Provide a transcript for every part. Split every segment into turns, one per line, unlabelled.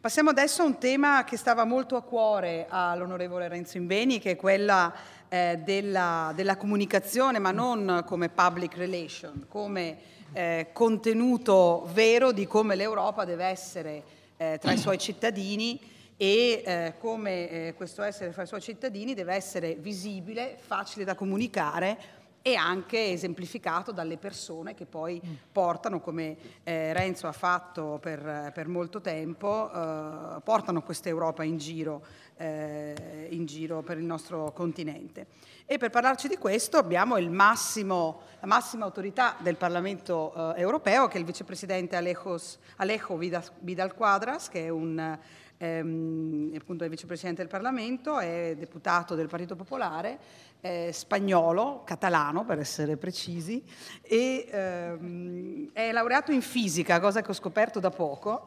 Passiamo adesso a un tema che stava molto a cuore all'onorevole Renzo Imbeni, che è quella della comunicazione, ma non come public relation, come contenuto vero di come l'Europa deve essere tra i suoi cittadini e come questo essere fra i suoi cittadini deve essere visibile, facile da comunicare e anche esemplificato dalle persone che poi portano, come Renzo ha fatto per molto tempo, portano questa Europa in giro per il nostro continente. E per parlarci di questo abbiamo la massima autorità del Parlamento europeo, che è il vicepresidente Alejo Vidal Quadras, che è appunto è vicepresidente del Parlamento, è deputato del Partito Popolare, spagnolo, catalano per essere precisi, e è laureato in fisica, cosa che ho scoperto da poco.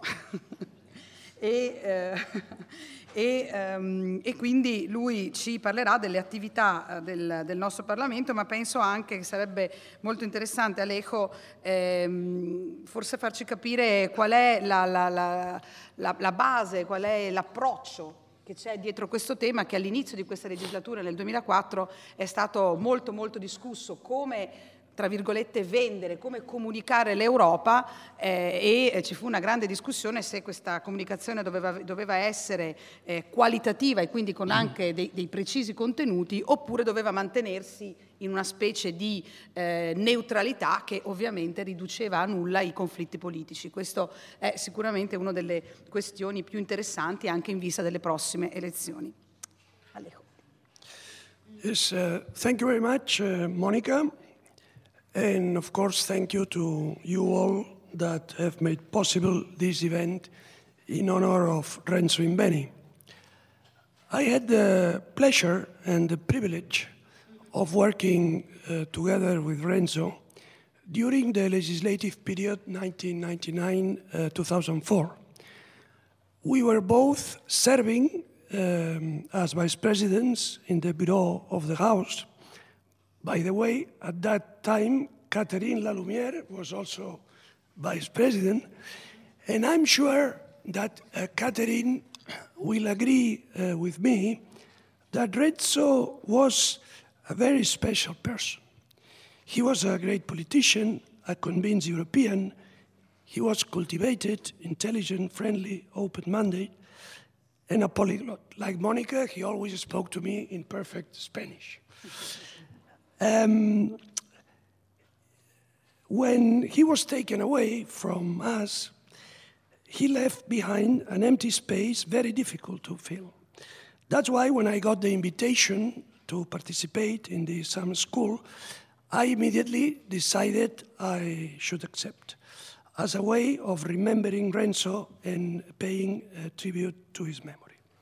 E quindi lui ci parlerà delle attività del nostro Parlamento, ma penso anche che sarebbe molto interessante, Alejo, forse farci capire qual è la base, qual è l'approccio che c'è dietro questo tema, che all'inizio di questa legislatura, nel 2004, è stato molto molto discusso, come, tra virgolette, vendere, come comunicare l'Europa, e ci fu una grande discussione se questa comunicazione doveva essere qualitativa e quindi con anche dei precisi contenuti, oppure doveva mantenersi in una specie di neutralità che ovviamente riduceva a nulla i conflitti politici. Questo è sicuramente una delle questioni più interessanti anche in vista delle prossime elezioni. Alejo.
Yes, thank you very much, Monica. And of course, thank you to you all that have made possible this event in honor of Renzo Imbeni. I had the pleasure and the privilege of working together with Renzo during the legislative period 1999-2004. We were both serving as vice presidents in the Bureau of the House. By the way, at that time, Catherine Lalumière was also vice president, and I'm sure that Catherine will agree with me that Renzo was a very special person. He was a great politician, a convinced European. He was cultivated, intelligent, friendly, open-minded, and a polyglot. Like Monica, he always spoke to me in perfect Spanish. When he was taken away from us, he left behind an empty space very difficult to fill. That's why when I got the invitation to participate in the summer school, I immediately decided I should accept as a way of remembering Renzo and paying tribute to his memory.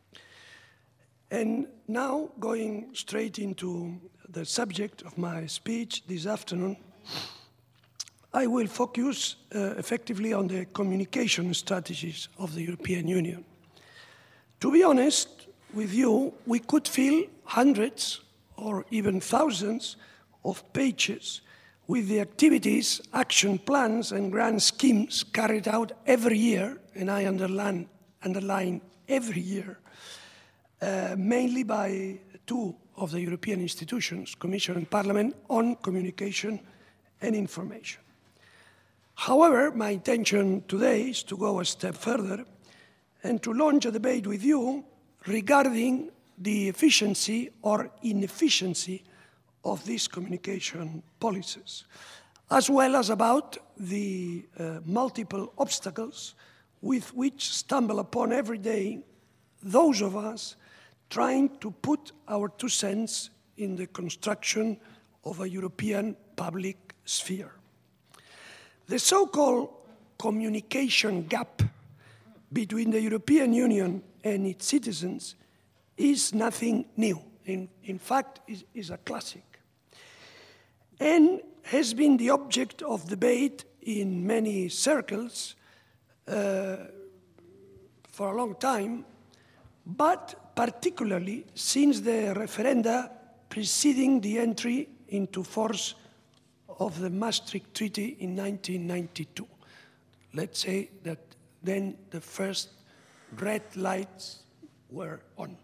And now, going straight into the subject of my speech this afternoon, I will focus effectively on the communication strategies of the European Union. To be honest with you, we could fill hundreds or even thousands of pages with the activities, action plans, and grand schemes carried out every year, and I underline every year, mainly by two of the European institutions, Commission and Parliament, on communication and information. However, my intention today is to go a step further and to launch a debate with you regarding the efficiency or inefficiency of these communication policies, as well as about the multiple obstacles with which stumble upon every day those of us trying to put our 2 cents in the construction of a European public sphere. The so-called communication gap between the European Union and its citizens is nothing new. In fact, is a classic, and has been the object of debate in many circles for a long time, but particularly since the referenda preceding the entry into force of the Maastricht Treaty in 1992. Let's say that then the first red lights were on.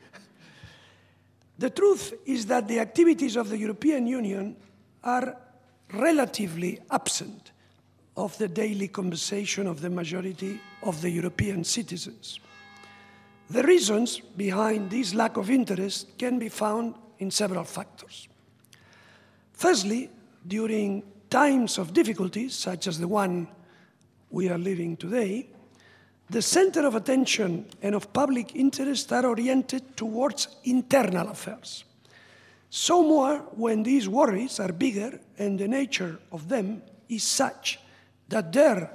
The truth is that the activities of the European Union are relatively absent of the daily conversation of the majority of the European citizens. The reasons behind this lack of interest can be found in several factors. Firstly, during times of difficulties, such as the one we are living today, the center of attention and of public interest are oriented towards internal affairs. So more when these worries are bigger and the nature of them is such that their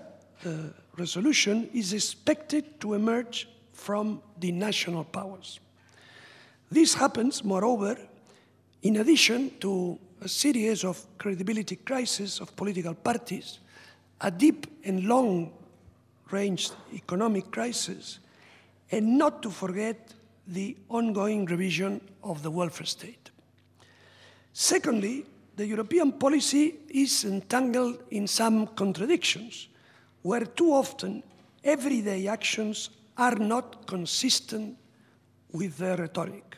resolution is expected to emerge from the national powers. This happens, moreover, in addition to a series of credibility crises of political parties, a deep and long-range economic crisis, and not to forget the ongoing revision of the welfare state. Secondly, the European policy is entangled in some contradictions, where too often everyday actions are not consistent with their rhetoric.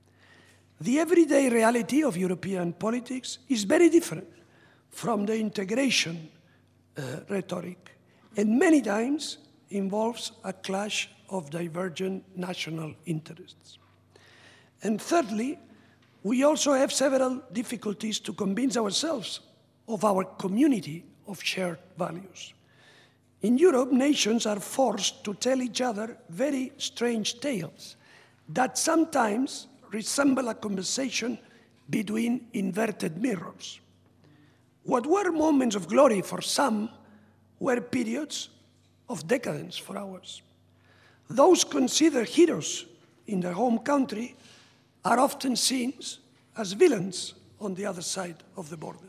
The everyday reality of European politics is very different from the integration rhetoric, and many times involves a clash of divergent national interests. And thirdly, we also have several difficulties to convince ourselves of our community of shared values. In Europe, nations are forced to tell each other very strange tales that sometimes resemble a conversation between inverted mirrors. What were moments of glory for some were periods of decadence for ours. Those considered heroes in their home country are often seen as villains on the other side of the border.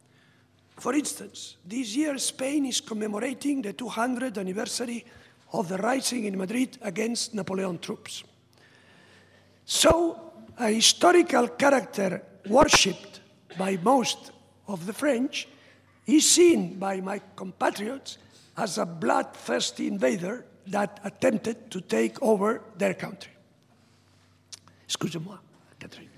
For instance, this year Spain is commemorating the 200th anniversary of the rising in Madrid against Napoleon troops. So, a historical character worshipped by most of the French is seen by my compatriots as a bloodthirsty invader that attempted to take over their country. Excusez-moi, Catherine.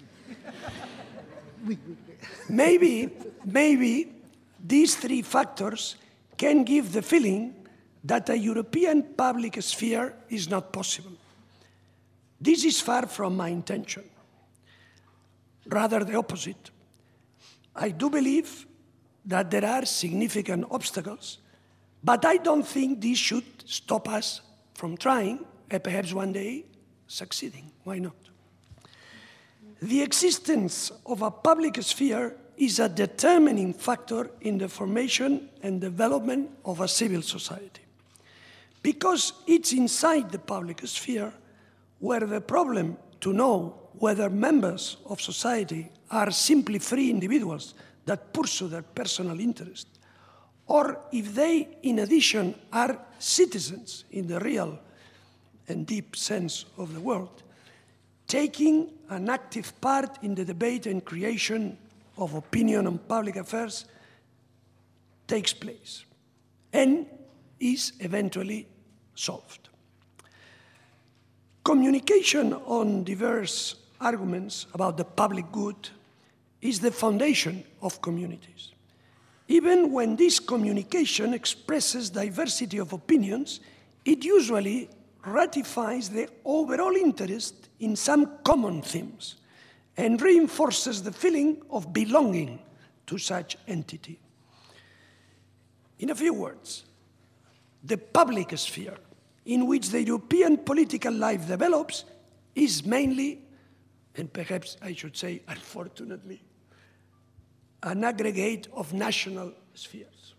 Maybe these three factors can give the feeling that a European public sphere is not possible. This is far from my intention. Rather the opposite. I do believe that there are significant obstacles, but I don't think this should stop us from trying and perhaps one day succeeding. Why not? The existence of a public sphere is a determining factor in the formation and development of a civil society. Because it's inside the public sphere where the problem to know whether members of society are simply free individuals that pursue their personal interest, or if they, in addition, are citizens in the real and deep sense of the word, taking an active part in the debate and creation of opinion on public affairs takes place and is eventually solved. Communication on diverse arguments about the public good is the foundation of communities. Even when this communication expresses diversity of opinions, it usually ratifies the overall interest in some common themes and reinforces the feeling of belonging to such entity. In a few words, the public sphere in which the European political life develops is mainly, and perhaps I should say unfortunately, an aggregate of national spheres.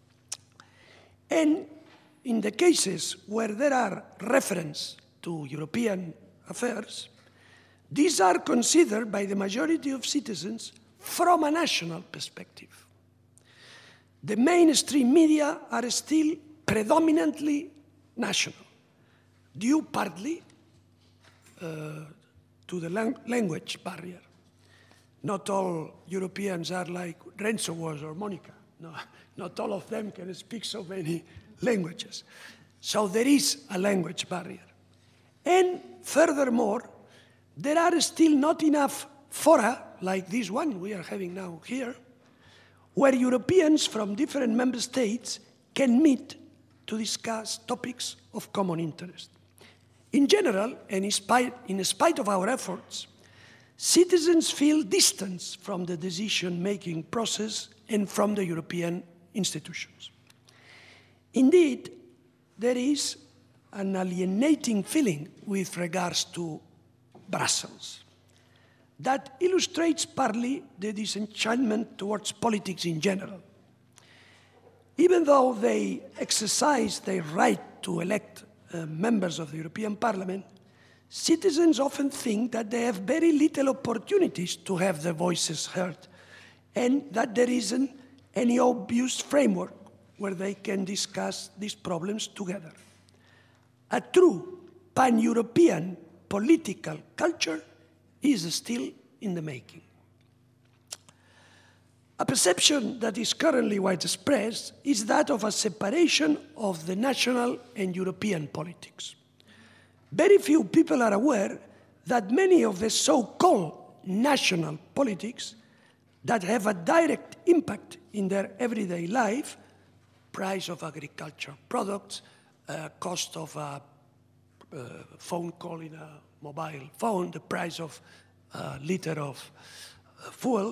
And in the cases where there are references to European affairs, these are considered by the majority of citizens from a national perspective. The mainstream media are still predominantly national, due partly to the language barrier. Not all Europeans are like Renzo was or Monica. No, not all of them can speak so many languages. So there is a language barrier. And furthermore, there are still not enough fora, like this one we are having now here, where Europeans from different member states can meet to discuss topics of common interest. In general, and in spite of our efforts, citizens feel distance from the decision-making process and from the European institutions. Indeed, there is an alienating feeling with regards to Brussels that illustrates partly the disenchantment towards politics in general. Even though they exercise their right to elect members of the European Parliament, citizens often think that they have very little opportunities to have their voices heard, and that there isn't any obvious framework where they can discuss these problems together. A true pan-European political culture is still in the making. A perception that is currently widespread is that of a separation of the national and European politics. Very few people are aware that many of the so-called national politics that have a direct impact in their everyday life, price of agricultural products, cost of a phone call in a mobile phone, the price of a liter of fuel,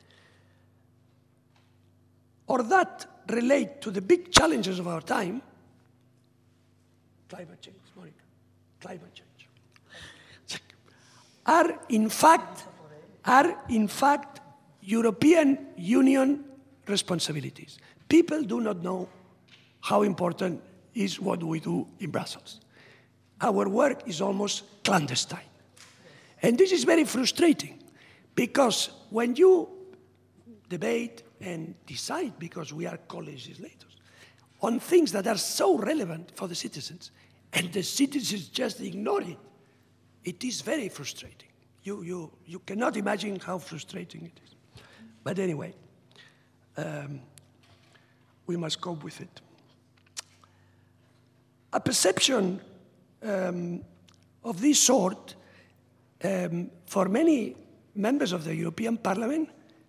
or that relate to the big challenges of our time, climate change, Monica, climate change, are in fact European Union responsibilities. People do not know how important is what we do in Brussels. Our work is almost clandestine. And this is very frustrating, because when you debate and decide, because we are co-legislators, on things that are so relevant for the citizens, and the citizens just ignore it, it is very frustrating. You cannot imagine how frustrating it is. But anyway, we must cope with it. A perception of this sort, for many members of the European Parliament,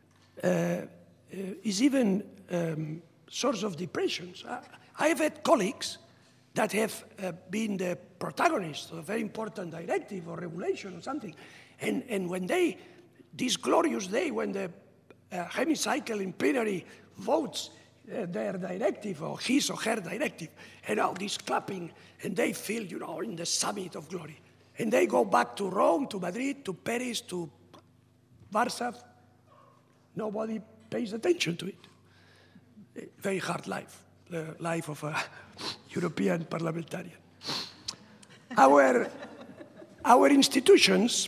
is even source of depressions. I have had colleagues that have been the protagonists of a very important directive or regulation or something, and when this glorious day when the hemicycle in plenary votes their directive or his or her directive, and all this clapping, and they feel, in the summit of glory. And they go back to Rome, to Madrid, to Paris, to Warsaw. Nobody pays attention to it. Very hard life, the life of a European parliamentarian. Our institutions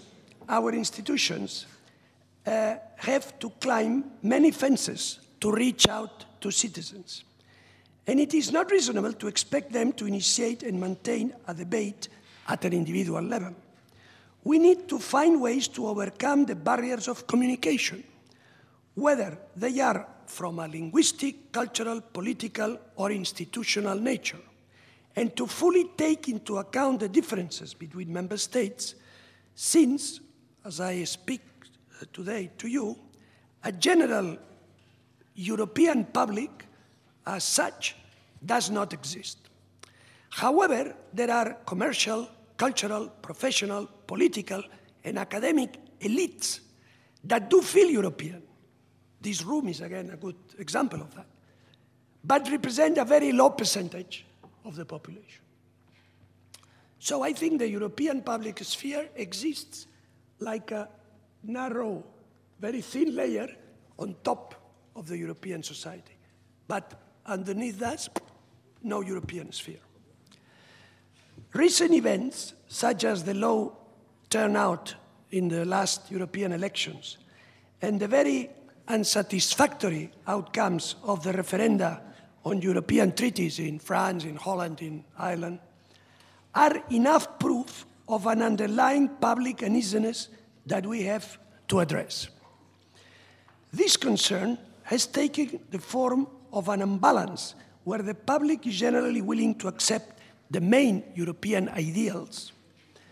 have to climb many fences to reach out to citizens. And it is not reasonable to expect them to initiate and maintain a debate at an individual level. We need to find ways to overcome the barriers of communication, whether they are from a linguistic, cultural, political, or institutional nature, and to fully take into account the differences between member states, since, as I speak today to you, a general European public as such does not exist. However, there are commercial, cultural, professional, political, and academic elites that do feel European. This room is, again, a good example of that, but represent a very low percentage of the population. So I think the European public sphere exists like a narrow, very thin layer on top of the European society. But underneath that, no European sphere. Recent events, such as the low turnout in the last European elections and the very unsatisfactory outcomes of the referenda on European treaties in France, in Holland, in Ireland, are enough proof of an underlying public uneasiness that we have to address. This concern has taken the form of an imbalance where the public is generally willing to accept the main European ideals,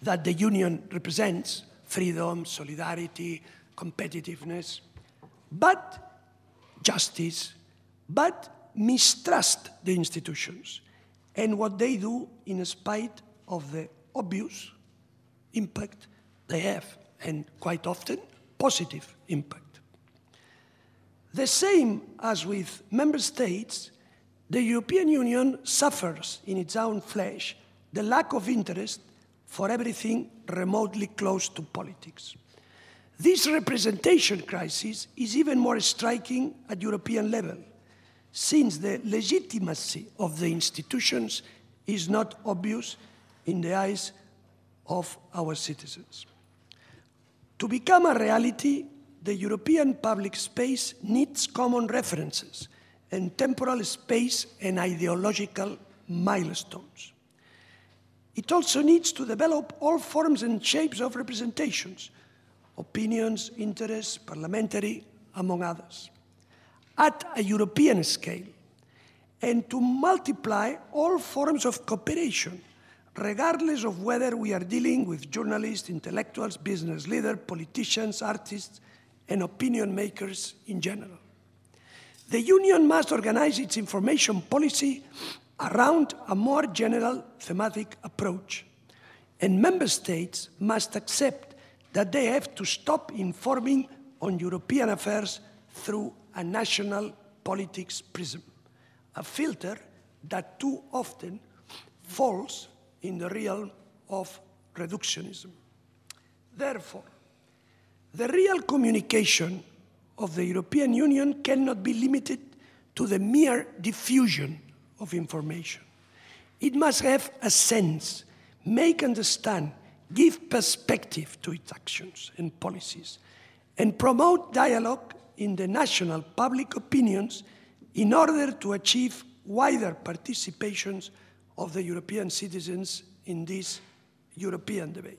that the Union represents, freedom, solidarity, competitiveness, but justice, but mistrust the institutions and what they do in spite of the obvious impact they have, and quite often positive impact. The same as with member states, the European Union suffers in its own flesh the lack of interest for everything remotely close to politics. This representation crisis is even more striking at European level, since the legitimacy of the institutions is not obvious in the eyes of our citizens. To become a reality, the European public space needs common references and temporal space and ideological milestones. It also needs to develop all forms and shapes of representations, opinions, interests, parliamentary, among others, at a European scale, and to multiply all forms of cooperation, regardless of whether we are dealing with journalists, intellectuals, business leaders, politicians, artists, and opinion makers in general. The Union must organize its information policy around a more general thematic approach, and member states must accept that they have to stop informing on European affairs through a national politics prism, a filter that too often falls in the realm of reductionism. Therefore, the real communication of the European Union cannot be limited to the mere diffusion of information. It must have a sense, make understand, give perspective to its actions and policies, and promote dialogue in the national public opinions in order to achieve wider participations of the European citizens in this European debate.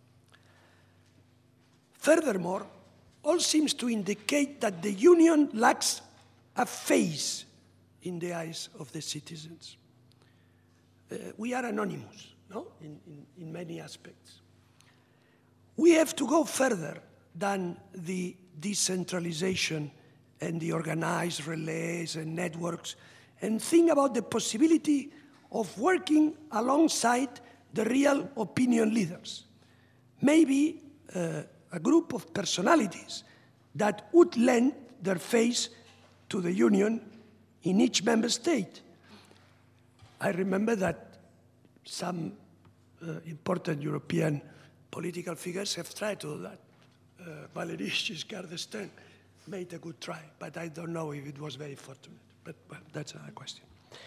Furthermore, all seems to indicate that the Union lacks a face in the eyes of the citizens. We are anonymous, no? In many aspects. We have to go further than the decentralization and the organized relays and networks, and think about the possibility of working alongside the real opinion leaders. Maybe a group of personalities that would lend their face to the Union in each member state. I remember that some important European political figures have tried to do that. Valéry Giscard d'Estaing made a good try, but I don't know if it was very fortunate. But well, that's another question.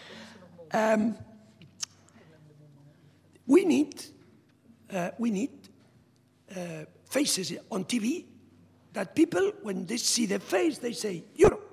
We need faces on TV that people, when they see their face, they say, Europe.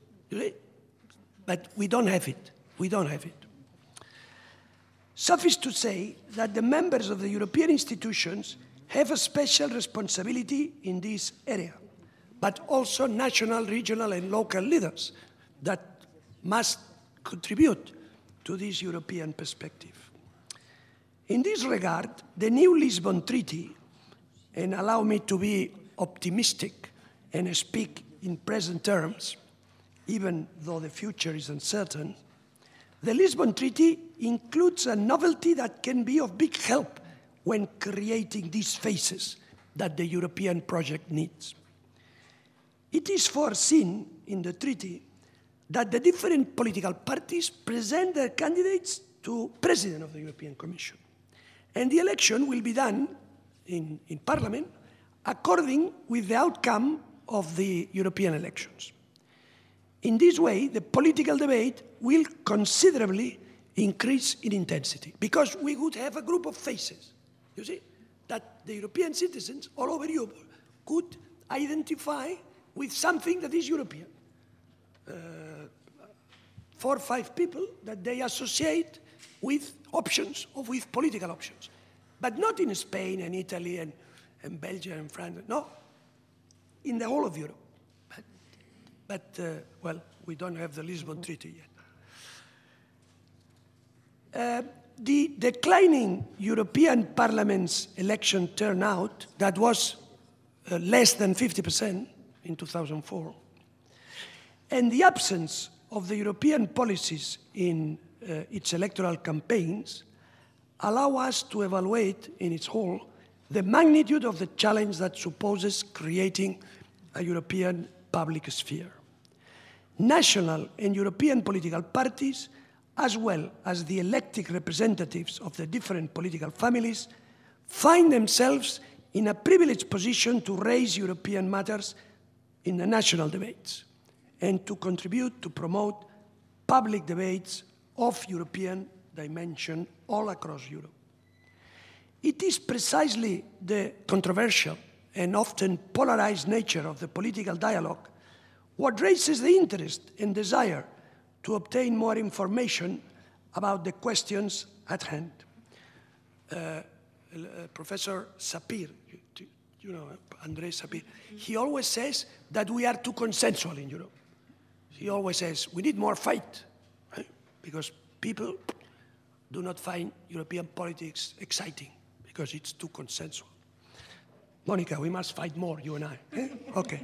But we don't have it. We don't have it. Suffice to say that the members of the European institutions have a special responsibility in this area, but also national, regional, and local leaders that must contribute to this European perspective. In this regard, the new Lisbon Treaty, and allow me to be optimistic and speak in present terms, even though the future is uncertain, the Lisbon Treaty includes a novelty that can be of big help when creating these faces that the European project needs. It is foreseen in the treaty that the different political parties present their candidates to President of the European Commission, and the election will be done in Parliament according with the outcome of the European elections. In this way, the political debate will considerably increase in intensity, because we would have a group of faces, you see, that the European citizens all over Europe could identify with something that is European. 4 or 5 people that they associate with options or with political options, but not in Spain and Italy and Belgium and France, no, in the whole of Europe. But well, we don't have the Lisbon Treaty yet. the declining European Parliament's election turnout, that was less than 50% in 2004, and the absence of the European policies in its electoral campaigns allow us to evaluate in its whole the magnitude of the challenge that supposes creating a European public sphere. National and European political parties, as well as the elected representatives of the different political families, find themselves in a privileged position to raise European matters in the national debates and to contribute to promote public debates of European dimension all across Europe. It is precisely the controversial and often polarized nature of the political dialogue what raises the interest and desire to obtain more information about the questions at hand. Professor Sapir, you know, Andrei Sapir, he always says that we are too consensual in Europe. He always says we need more fight, right? Because people do not find European politics exciting because it's too consensual. Monica, we must fight more, you and I. Okay.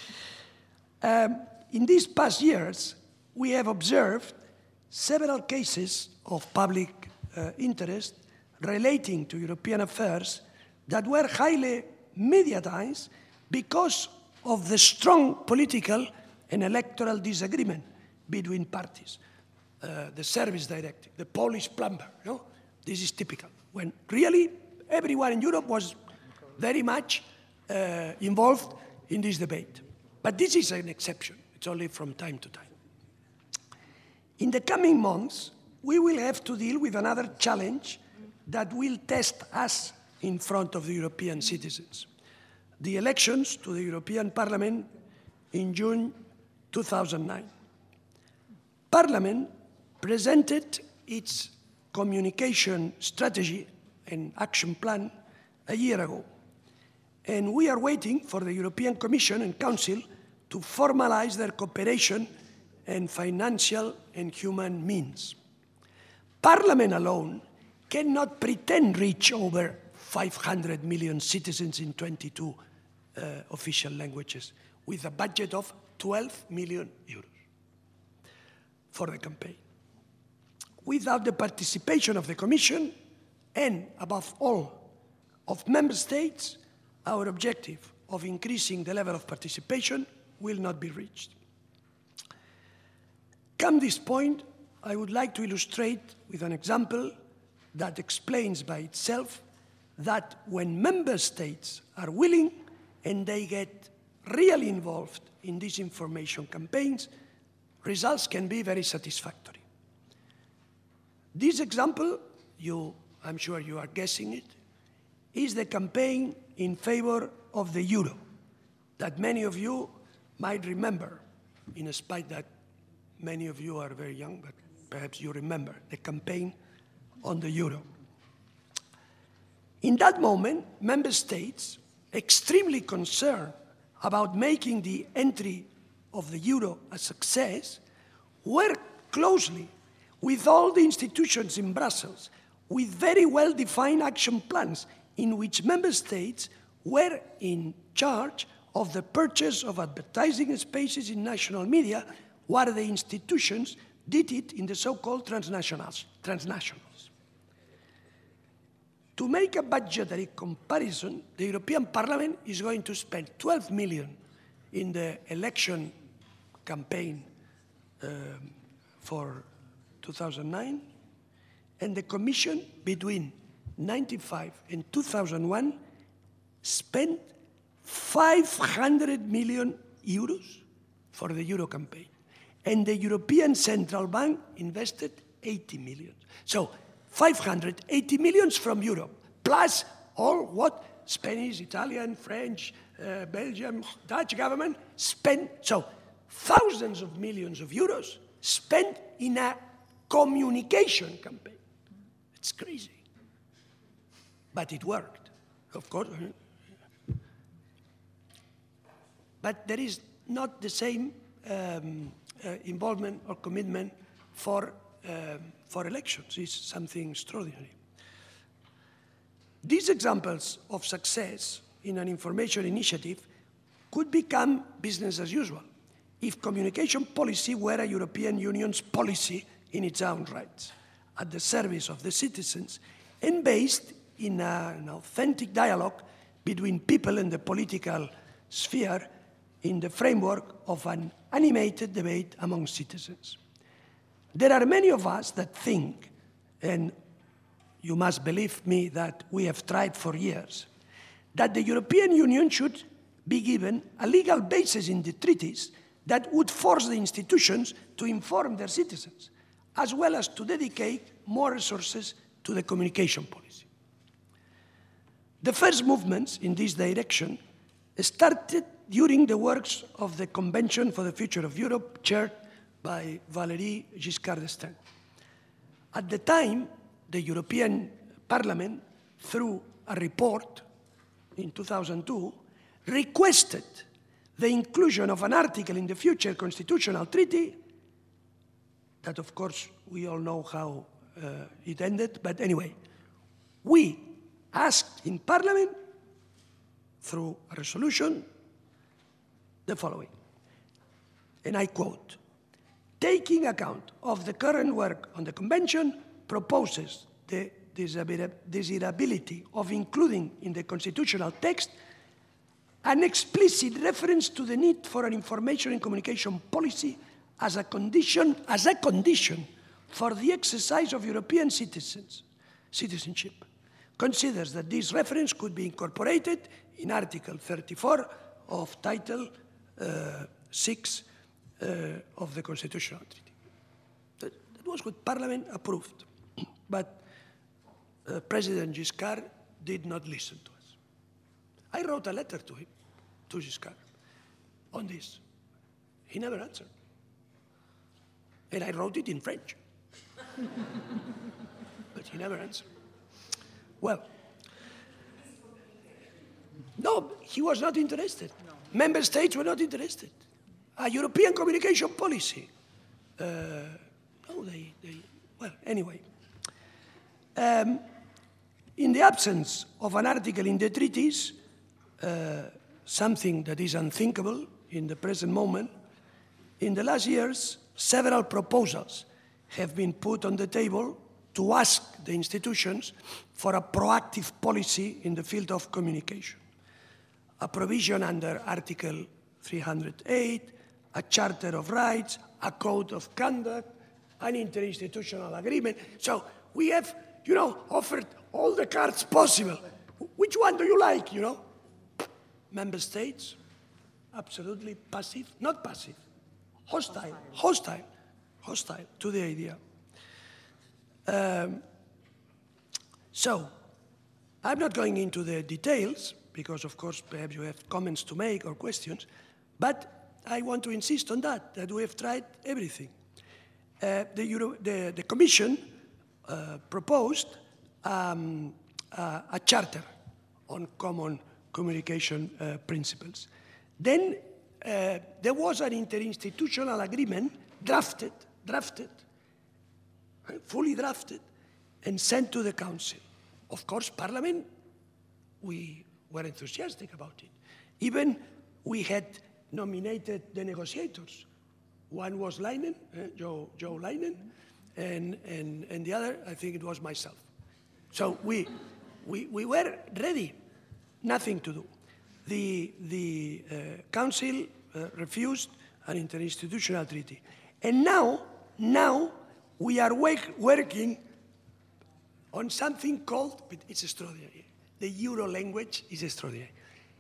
In these past years, we have observed several cases of public interest relating to European affairs that were highly mediatized because of the strong political and electoral disagreement between parties. The service directive, the Polish plumber, you know? This is typical, when really everyone in Europe was very much involved in this debate. But this is an exception. It's only from time to time. In the coming months, we will have to deal with another challenge that will test us in front of the European citizens: the elections to the European Parliament in June 2009. Parliament presented its communication strategy and action plan a year ago, and we are waiting for the European Commission and Council to formalize their cooperation and financial and human means. Parliament alone cannot pretend to reach over 500 million citizens in 22 official languages with a budget of 12 million euros for the campaign. Without the participation of the Commission and, above all, of Member States, our objective of increasing the level of participation will not be reached. Come this point, I would like to illustrate with an example that explains by itself that when Member States are willing and they get really involved in these information campaigns, results can be very satisfactory. This example, I'm sure you are guessing it, is the campaign in favor of the euro that many of you might remember, in spite that many of you are very young, but perhaps you remember the campaign on the euro. In that moment, Member States, extremely concerned about making the entry of the euro a success, worked closely with all the institutions in Brussels, with very well-defined action plans in which Member States were in charge of the purchase of advertising spaces in national media, while the institutions did it in the so-called transnationals. To make a budgetary comparison, the European Parliament is going to spend 12 million in the election campaign for 2009, and the Commission between 1995 and 2001 spent 500 million euros for the Euro campaign. And the European Central Bank invested 80 million. So 580 million from Europe, plus all what Spanish, Italian, French, Belgium, Dutch government spent. So thousands of millions of euros spent in a communication campaign. It's crazy. But it worked, of course. But there is not the same involvement or commitment for for elections is something extraordinary. These examples of success in an information initiative could become business as usual if communication policy were a European Union's policy in its own right, at the service of the citizens, and based in an authentic dialogue between people and the political sphere in the framework of an animated debate among citizens. There are many of us that think, and you must believe me that we have tried for years, that the European Union should be given a legal basis in the treaties that would force the institutions to inform their citizens, as well as to dedicate more resources to the communication policy. The first movements in this direction started during the works of the Convention for the Future of Europe, chaired by Valéry Giscard d'Estaing. At the time, the European Parliament, through a report in 2002, requested the inclusion of an article in the future constitutional treaty that, of course, we all know how it ended, but anyway, we asked in Parliament, through a resolution, the following, and I quote, "Taking account of the current work on the Convention, proposes the desirability of including in the constitutional text an explicit reference to the need for an information and communication policy as a condition for the exercise of European citizenship. Considers that this reference could be incorporated in Article 34 of Title 6 of the Constitutional Treaty." That was what Parliament approved, but President Giscard did not listen to us. I wrote a letter to him, to Giscard, on this. He never answered. And I wrote it in French. But he never answered. Well, no, he was not interested. No. Member states were not interested. A European communication policy. No, well, anyway. In the absence of an article in the treaties, something that is unthinkable in the present moment, in the last years, several proposals have been put on the table to ask the institutions for a proactive policy in the field of communication. A provision under Article 308, a Charter of Rights, a Code of Conduct, an interinstitutional agreement. So we have, offered all the cards possible. Which one do you like, Member states, absolutely passive, not passive, hostile to the idea. So, I'm not going into the details, because of course perhaps you have comments to make or questions, but I want to insist on that we have tried everything. The Commission proposed a charter on common communication principles. Then there was an interinstitutional agreement drafted, fully drafted, and sent to the Council. Of course, Parliament, we were enthusiastic about it. Even we had nominated the negotiators. One was Leinen, Joe Leinen, and the other, I think it was myself. So we were ready, nothing to do. The Council refused an interinstitutional treaty. And now we are working on something called, but it's extraordinary, the Euro language is extraordinary,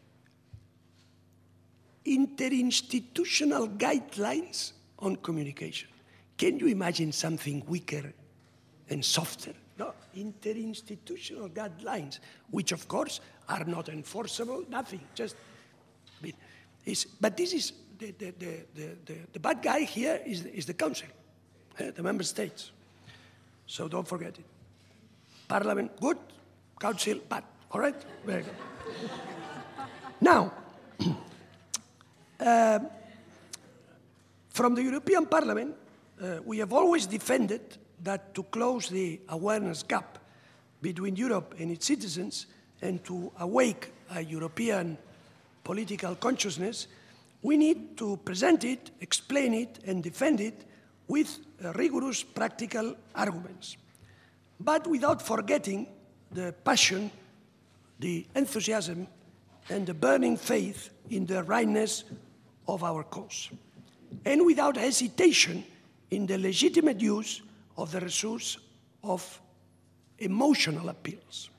interinstitutional guidelines on communication. Can you imagine something weaker and softer? No, interinstitutional guidelines, which of course are not enforceable, nothing, just, but this is, the bad guy here is the Council, the Member States. So don't forget it. Parliament, good, Council, bad, all right? Very good. Now, from the European Parliament, we have always defended that to close the awareness gap between Europe and its citizens and to awake a European political consciousness, we need to present it, explain it, and defend it with rigorous practical arguments, but without forgetting the passion, the enthusiasm, and the burning faith in the rightness of our cause, and without hesitation in the legitimate use of the resource of emotional appeals.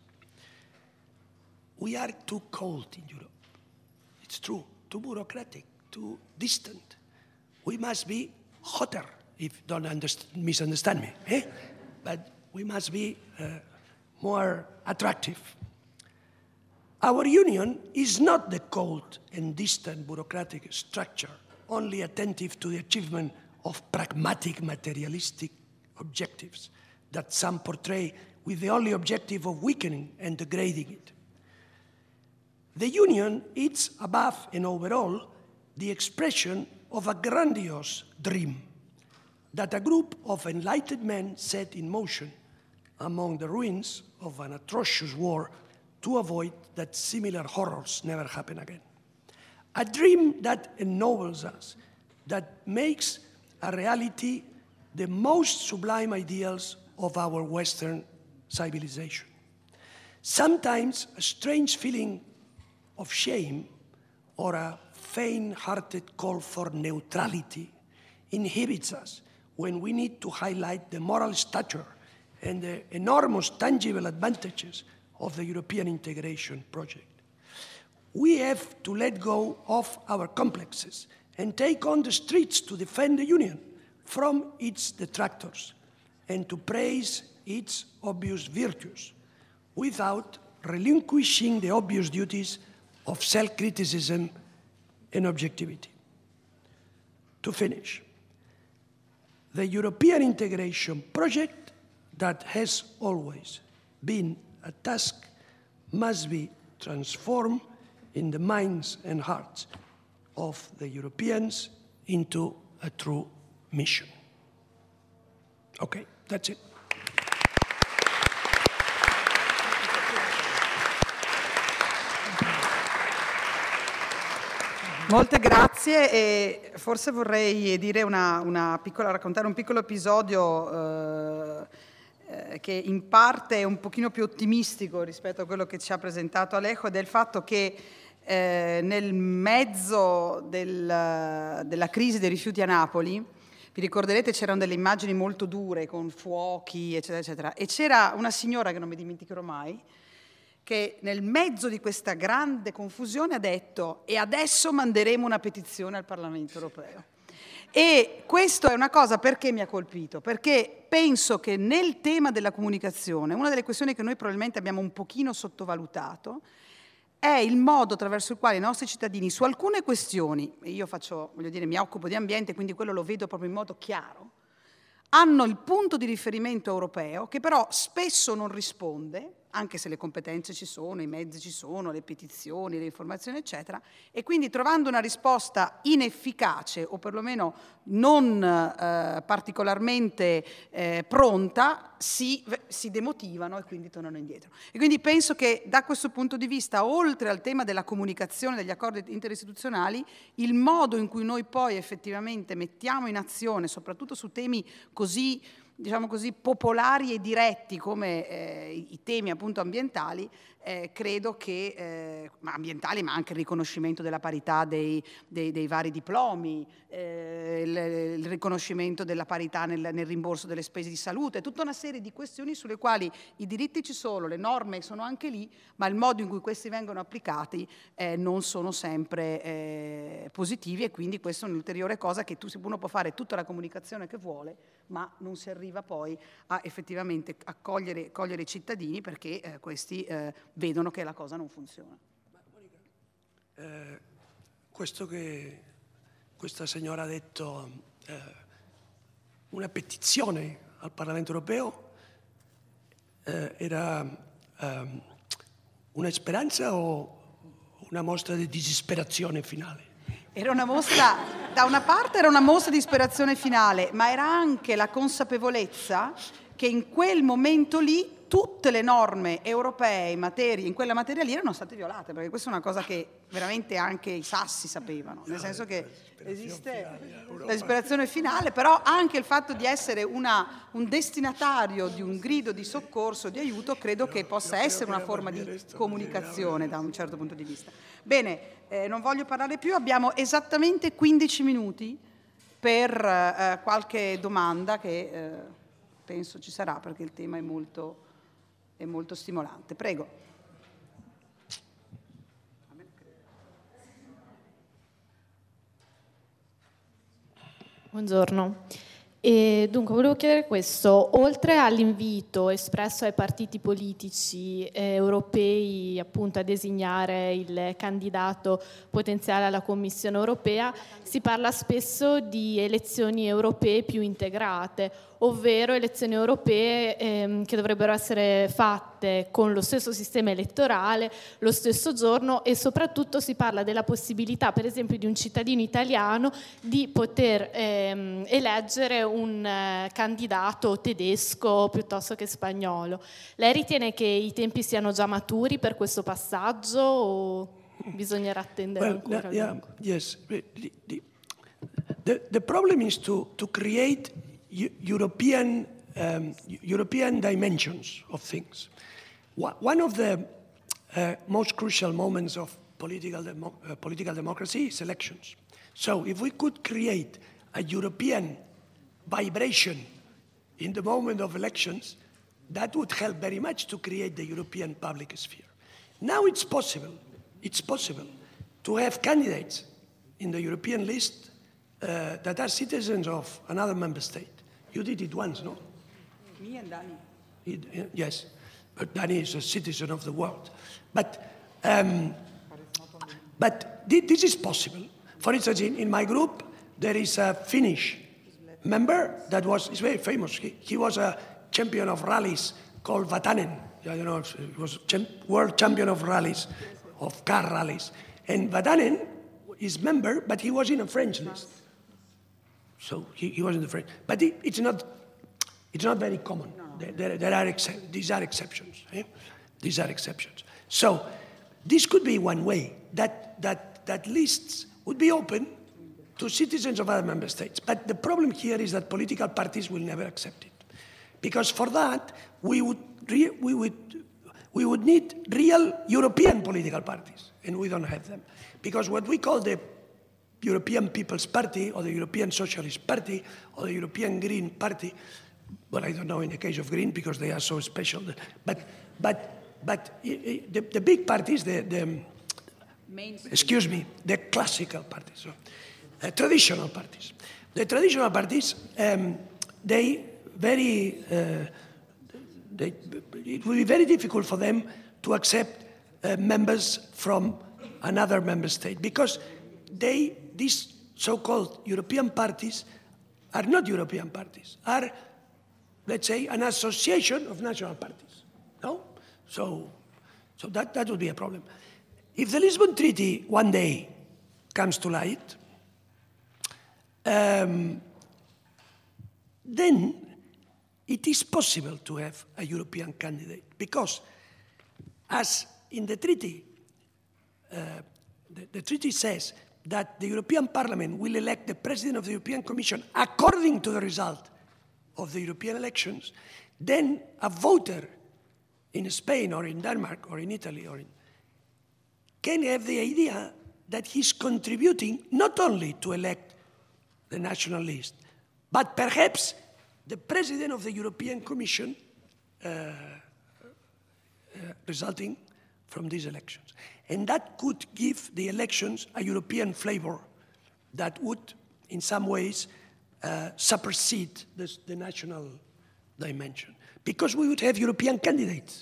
We are too cold in Europe. It's true, too bureaucratic, too distant. We must be hotter, if don't misunderstand me, eh? But we must be more attractive. Our union is not the cold and distant bureaucratic structure, only attentive to the achievement of pragmatic materialistic objectives that some portray with the only objective of weakening and degrading it. The union is, above and overall, the expression of a grandiose dream that a group of enlightened men set in motion among the ruins of an atrocious war to avoid that similar horrors never happen again. A dream that ennobles us, that makes a reality the most sublime ideals of our Western civilization. Sometimes a strange feeling of shame or a faint-hearted call for neutrality inhibits us when we need to highlight the moral stature and the enormous tangible advantages of the European integration project. We have to let go of our complexes and take on the streets to defend the Union from its detractors and to praise its obvious virtues without relinquishing the obvious duties of self-criticism and objectivity. To finish, the European integration project that has always been a task must be transformed in the minds and hearts of the Europeans into a true mission. Okay, that's it.
Molte grazie e forse vorrei dire raccontare un piccolo episodio che in parte è un pochino più ottimistico rispetto a quello che ci ha presentato Alejo, ed è il fatto che nel mezzo della crisi dei rifiuti a Napoli, vi ricorderete, c'erano delle immagini molto dure con fuochi, eccetera, eccetera, e c'era una signora che non mi dimenticherò mai, che nel mezzo di questa grande confusione ha detto: e adesso manderemo una petizione al Parlamento europeo. E questo è una cosa, perché mi ha colpito? Perché penso che nel tema della comunicazione, una delle questioni che noi probabilmente abbiamo un pochino sottovalutato è il modo attraverso il quale i nostri cittadini su alcune questioni, e io mi occupo di ambiente, quindi quello lo vedo proprio in modo chiaro, hanno il punto di riferimento europeo che però spesso non risponde, anche se le competenze ci sono, i mezzi ci sono, le petizioni, le informazioni, eccetera, e quindi trovando una risposta inefficace o perlomeno non particolarmente pronta, si demotivano e quindi tornano indietro. E quindi penso che da questo punto di vista, oltre al tema della comunicazione degli accordi interistituzionali, il modo in cui noi poi effettivamente mettiamo in azione, soprattutto su temi così, diciamo così, popolari e diretti come i temi appunto ambientali, credo che, ambientali, ma anche il riconoscimento della parità dei vari diplomi, il riconoscimento della parità nel rimborso delle spese di salute, tutta una serie di questioni sulle quali i diritti ci sono, le norme sono anche lì, ma il modo in cui questi vengono applicati non sono sempre positivi, e quindi questa è un'ulteriore cosa che uno può fare tutta la comunicazione che vuole, ma non si arriva poi a effettivamente cogliere i cittadini, perché questi vedono che la cosa non funziona.
Questo che questa signora ha detto, una petizione al Parlamento europeo, era una speranza o una mostra di disperazione finale?
Era una mostra, da una parte era una mostra di ispirazione finale, ma era anche la consapevolezza che in quel momento lì tutte le norme europee in quella materia lì erano state violate, perché questa è una cosa che veramente anche i sassi sapevano, nel senso che esiste l'ispirazione finale, però anche il fatto di essere un destinatario di un grido di soccorso, di aiuto, credo che possa essere una forma di comunicazione da un certo punto di vista. Bene, non voglio parlare più, abbiamo esattamente 15 minuti per qualche domanda che penso ci sarà, perché il tema è molto stimolante. Prego.
Buongiorno. E dunque volevo chiedere questo: oltre all'invito espresso ai partiti politici europei appunto a designare il candidato potenziale alla Commissione europea, si parla spesso di elezioni europee più integrate, ovvero elezioni europee che dovrebbero essere fatte con lo stesso sistema elettorale, lo stesso giorno, e soprattutto si parla della possibilità, per esempio, di un cittadino italiano di poter eleggere un candidato tedesco piuttosto che spagnolo. Lei ritiene che i tempi siano già maturi per questo passaggio o bisognerà attendere ancora?
Yes. The problem is to create European dimensions of things. One of the most crucial moments of political democracy is elections. So if we could create a European vibration in the moment of elections, that would help very much to create the European public sphere. Now it's possible to have candidates in the European list that are citizens of another member state. You did it once, no?
Me and Danny.
Yes, but Danny is a citizen of the world. But this is possible. For instance, in my group, there is a Finnish member that is very famous. He was a champion of rallies called Vatanen. I don't know if he was world champion of rallies, of car rallies. And Vatanen is member, but he was in a French list. So he was in the French. But it's not very common. These are exceptions. These are exceptions. So this could be one way that lists would be open to citizens of other member states. But the problem here is that political parties will never accept it. Because for that, we would need real European political parties, and we don't have them. Because what we call the European People's Party, or the European Socialist Party, or the European Green Party, well, I don't know in the case of Green because they are so special, but the big parties, the classical parties, traditional parties. The traditional parties, it will be very difficult for them to accept members from another member state because these so-called European parties are not European parties, are, let's say, an association of national parties. No? So that would be a problem. If the Lisbon Treaty one day comes to light, then it is possible to have a European candidate because, as in the treaty, the treaty says that the European Parliament will elect the President of the European Commission according to the result of the European elections, then a voter in Spain or in Denmark or in Italy can have the idea that he's contributing not only to elect the national list, but perhaps the President of the European Commission resulting from these elections. And that could give the elections a European flavor that would, in some ways, supersede the national dimension. Because we would have European candidates.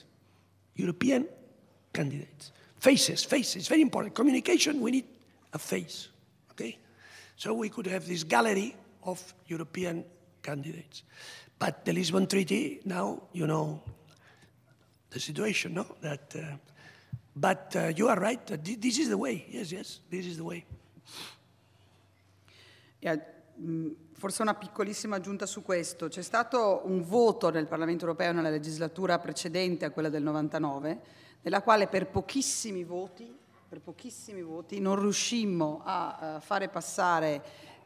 Faces, very important. Communication, we need a face, okay? So we could have this gallery of European candidates. But the Lisbon Treaty, now, you know the situation, no? But you are right, this is the way. Yes, this is the way.
Forse una piccolissima aggiunta su questo. C'è stato un voto nel Parlamento europeo nella legislatura precedente a quella del 99, nella quale per pochissimi voti non riuscimmo a fare passare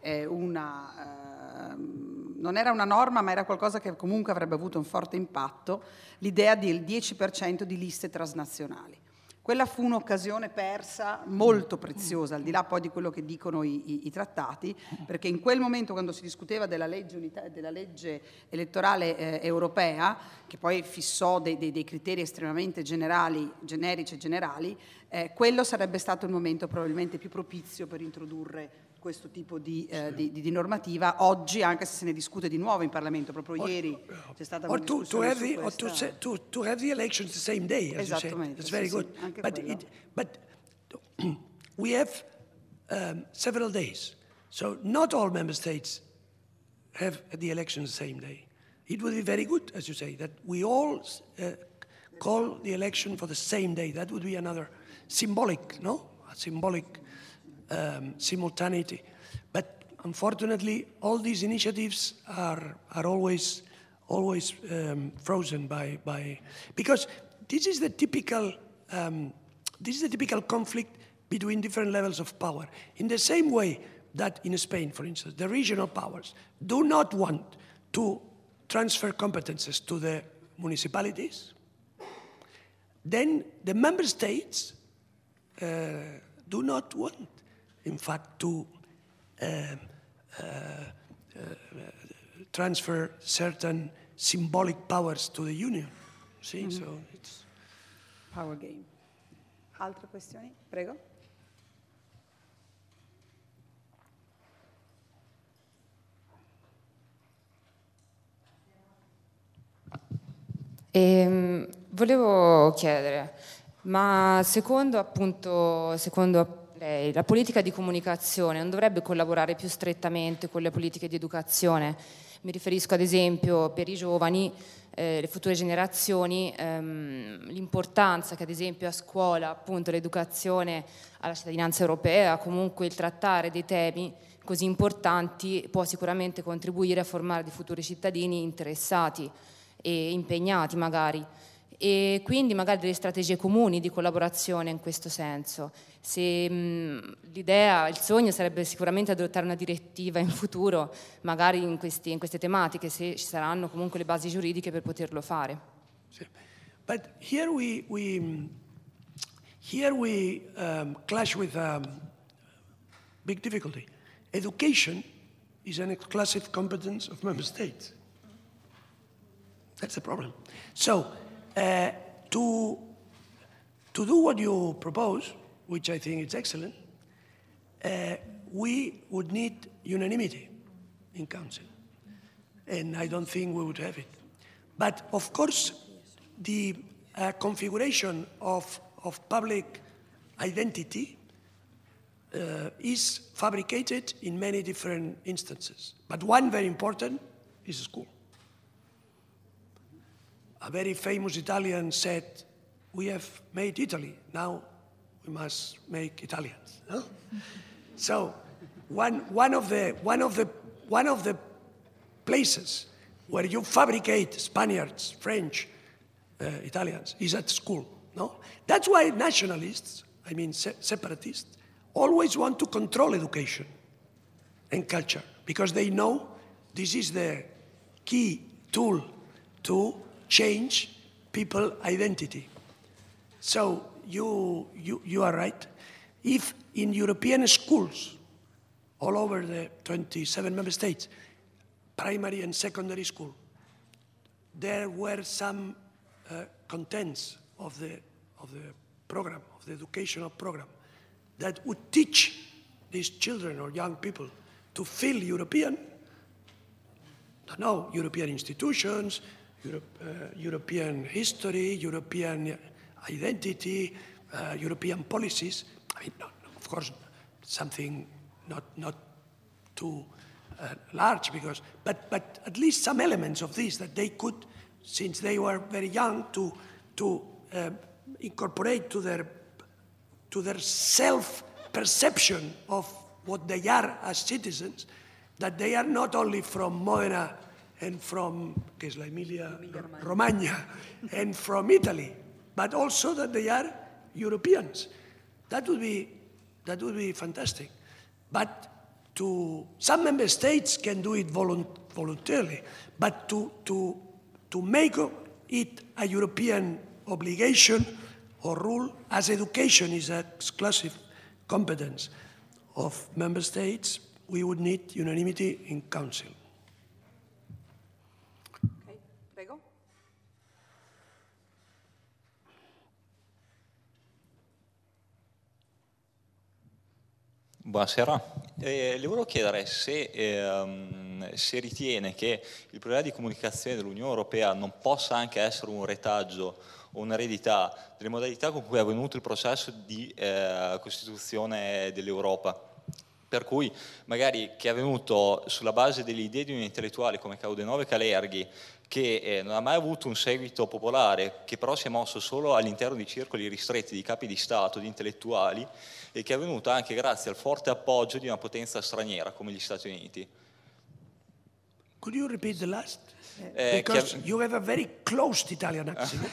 non era una norma, ma era qualcosa che comunque avrebbe avuto un forte impatto, l'idea del 10% di liste transnazionali. Quella fu un'occasione persa molto preziosa, al di là poi di quello che dicono i trattati, perché in quel momento, quando si discuteva della legge elettorale europea, che poi fissò dei criteri estremamente generici e generali, quello sarebbe stato il momento probabilmente più propizio per introdurre questo tipo di normativa. Oggi, anche se se ne discute di nuovo in Parlamento, proprio ieri c'è stata una discussione su questa.
To have the elections the same day, as you said. That's very good. But we have several days, so not all member states have the elections the same day. It would be very good, as you say, that we all call the election for the same day. That would be another symbolic, no? A symbolic simultaneity. But unfortunately, all these initiatives are always frozen by because this is the typical conflict between different levels of power. In the same way that in Spain, for instance, the regional powers do not want to transfer competences to the municipalities, then the member states do not want, in fact, to transfer certain symbolic powers to the Union. See, so it's
power game. Altre questioni? Prego.
Volevo chiedere, ma secondo lei la politica di comunicazione non dovrebbe collaborare più strettamente con le politiche di educazione? Mi riferisco ad esempio per i giovani, le future generazioni, l'importanza che ad esempio a scuola appunto l'educazione alla cittadinanza europea, comunque il trattare dei temi così importanti può sicuramente contribuire a formare dei futuri cittadini interessati e impegnati magari, e quindi magari delle strategie comuni di collaborazione in questo senso. Se l'idea, il sogno sarebbe sicuramente adottare una direttiva in futuro, magari in queste tematiche, se ci saranno comunque le basi giuridiche per poterlo fare.
But here we clash with a big difficulty. Education is an exclusive competence of member states. That's the problem. So, to do what you propose, which I think is excellent, we would need unanimity in Council. And I don't think we would have it. But of course, the configuration of public identity is fabricated in many different instances. But one very important is school. A very famous Italian said, "We have made Italy, now we must make Italians." No? So one of the places where you fabricate Spaniards, French, Italians is at school. No? That's why nationalists, I mean separatists, always want to control education and culture, because they know this is the key tool to change people's identity. So you are right. If in European schools, all over the 27 member states, primary and secondary school, there were some contents of the program, of the educational program, that would teach these children or young people to feel European, to know European institutions, European history, European identity, European policies. I mean, of course, something not too large, but at least some elements of this that they could, since they were very young, to incorporate to their self-perception of what they are as citizens, that they are not only from Modena and from Emilia-Romagna and from Italy, but also that they are Europeans. That would be fantastic. But some member states can do it voluntarily, but to make it a European obligation or rule, as education is an exclusive competence of member states, we would need unanimity in Council.
Okay, prego.
Buonasera. Le volevo chiedere se ritiene che il problema di comunicazione dell'Unione Europea non possa anche essere un retaggio o un'eredità delle modalità con cui è avvenuto il processo di costituzione dell'Europa. Per cui magari che è avvenuto sulla base delle idee di un intellettuale come Caudenove Kalergi, che non ha mai avuto un seguito popolare, che però si è mosso solo all'interno di circoli ristretti di capi di Stato, di intellettuali, e che è avvenuto anche grazie al forte appoggio di una potenza straniera come gli Stati Uniti.
Could you repeat the last? Because you have a very close Italian accent.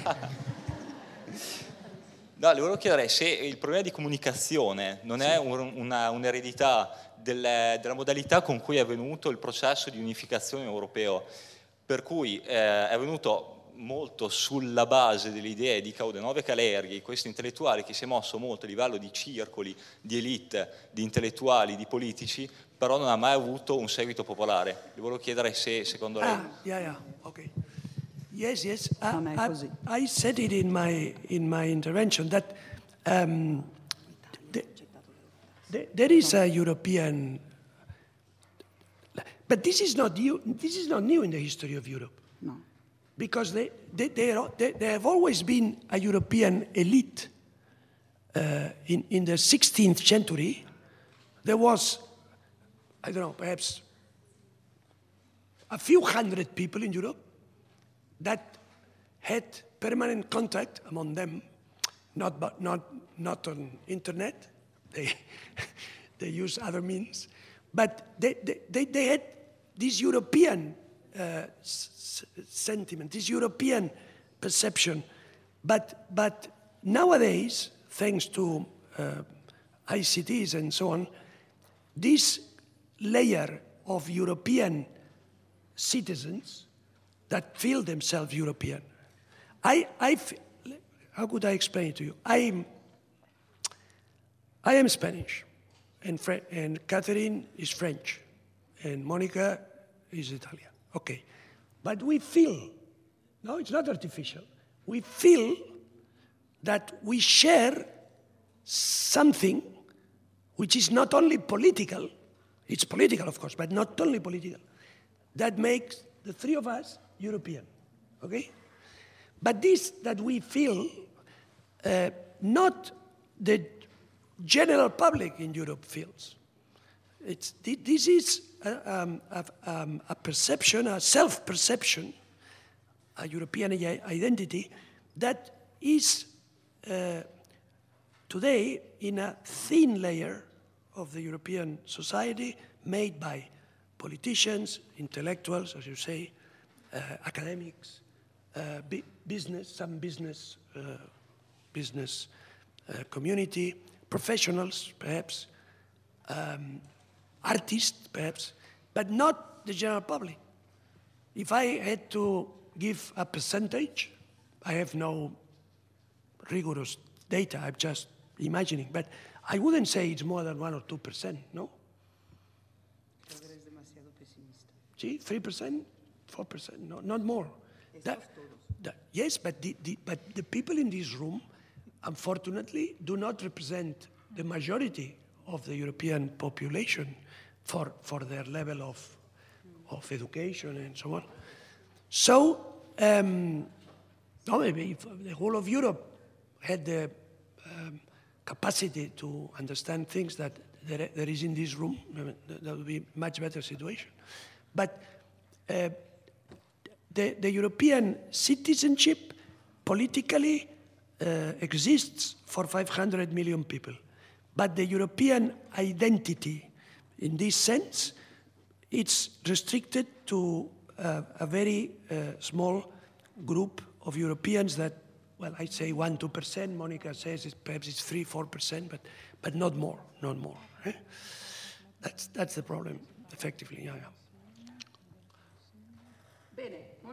No, le volevo chiedere se il problema di comunicazione non è un'eredità della modalità con cui è avvenuto il processo di unificazione europeo, per cui è avvenuto molto sulla base delle idee di Caudenove Kalergi, questo intellettuale che si è mosso molto a livello di circoli, di elite, di intellettuali, di politici, però non ha mai avuto un seguito popolare. Le volevo chiedere se secondo lei...
Okay. Yes. I said it in my intervention that there is a European, but this is not new. This is not new in the history of Europe.
No.
Because they have always been a European elite. In the 16th century, there was, I don't know, perhaps a few hundred people in Europe that had permanent contact among them, not on internet. They use other means, but they had this European sentiment, this European perception. But nowadays, thanks to ICTs and so on, this layer of European citizens that feel themselves European. How could I explain it to you? I am Spanish, and Catherine is French, and Monica is Italian. Okay, but we feel, no, it's not artificial, we feel that we share something which is not only political, it's political of course, but not only political, that makes the three of us European, okay? But this that we feel, not the general public in Europe feels. This is a perception, a self-perception, a European identity that is today in a thin layer of the European society made by politicians, intellectuals, as you say, academics, business, some business community, professionals, perhaps, artists, perhaps, but not the general public. If I had to give a percentage, I have no rigorous data, I'm just imagining, but I wouldn't say it's more than 1 or 2%, no? See, 3%, 4%, no, not more. Yes, but the people in this room, unfortunately, do not represent the majority of the European population for their level of education and so on. So, maybe if the whole of Europe had the capacity to understand things that there is in this room, that would be a much better situation. But the European citizenship politically exists for 500 million people. But the European identity In this sense, it's restricted to a very small group of Europeans that, well, I'd say 1-2%. Monica says perhaps it's 3-4%, but not more, not more. Eh? That's the problem, effectively. Yeah.
Bene.